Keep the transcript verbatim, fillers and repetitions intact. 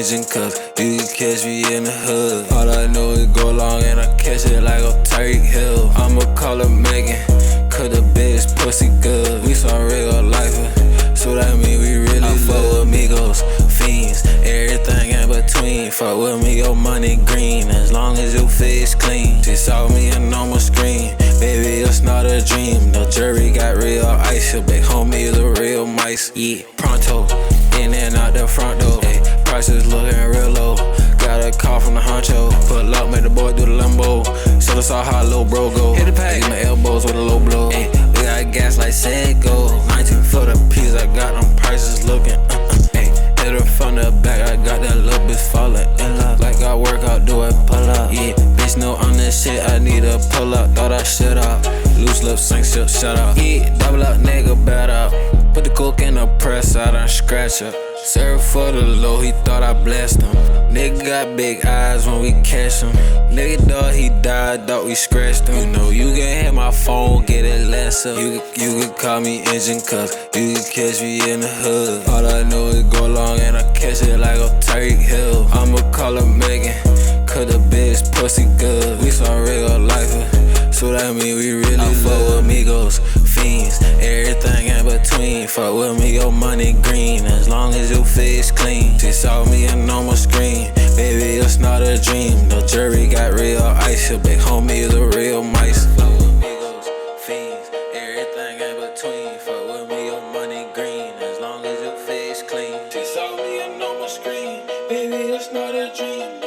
engine, cause you can catch me in the hood. All I know is go long and I catch it like a Tyreek Hill. I'ma call her Megan, cause the bitch pussy good. We some real lifer, so that mean we really I fuck with amigos, fiends, everything in between. Fuck with me, your money green, as long as your face clean. She saw me and on my screen, baby, it's not a dream. No jury got real ice, your big homie is a real mice. Yeah, pronto, in and out the front door. Ay, prices looking real low. Got a call from the honcho, pull up, make the boy do the limbo. So I saw how low bro go. Hit the pack, my elbows with a low blow. Ay, we got gas like Seiko. nineteen for the piece, I got them prices looking. Uh, uh, ay, hit her from the back, I got that little bitch falling in love. Like I work out, do it pull up. Yeah, bitch know on this shit, I need a pull up. Thought I shut up. Loose lips, sink shit, shut up. Yeah, double up, nigga, bad up. Put the coke in the press, I done scratch up. Serve for the low, he thought I blessed him. Nigga got big eyes when we catch him. Nigga thought he died, thought we scratched him. You know you can hit my phone, get it less up. You, you can call me engine, cause you can catch me in the hood. All I know is go long and I catch it like a Tyreek Hill. I'ma call her Megan, cause the bitch pussy good. We some real lifer, so that mean we really I fuck with amigos, fiends, everything in between. Fuck with me, your money green, as long as your face clean. She saw me and on my screen, baby, it's not a dream. No jury got real ice, your big homie is a real mice. Fuck with amigos, fiends, everything in between. Fuck with me, your money green, as long as your face clean. She saw me and on my screen, baby, it's not a dream.